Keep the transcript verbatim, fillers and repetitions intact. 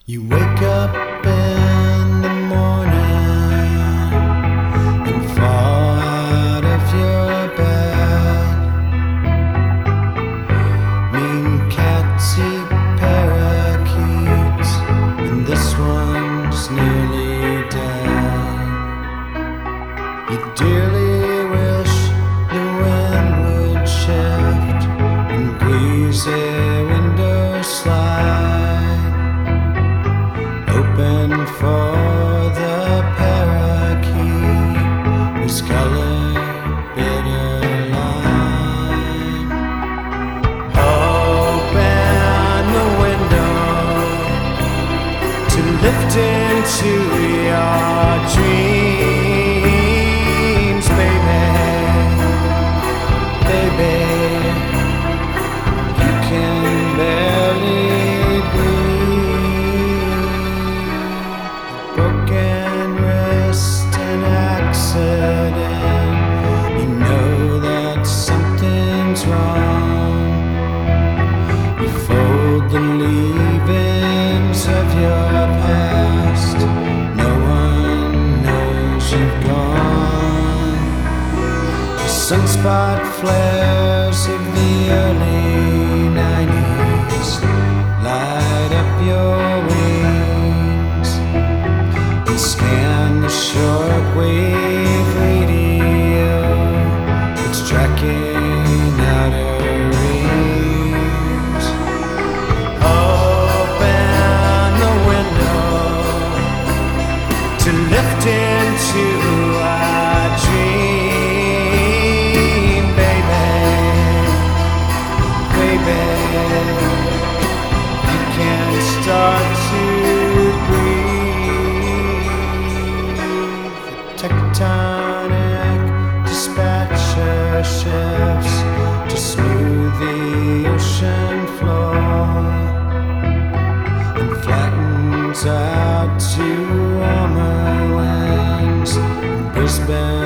You wake up in the morning and fall out of your bed. Mean cats eat parakeets, and this one's nearly dead. You dearly wish the wind would shift and greasy windows slide open for the parakeet whose color bitter lime. Open the window to lift into your dreams, baby, baby. You can barely broken wrist, an accident. You know that something's wrong. You fold the leavings of your past. No one knows you've gone. The sunspot flares of the early nineties light up your wings. Scan the shortwave radio, it's tracking outer rings. Open the window to lift into our dream, baby, baby. You can start to tectonic dispatcher shifts to smooth the ocean floor and flattens out to warmer winds in Brisbane.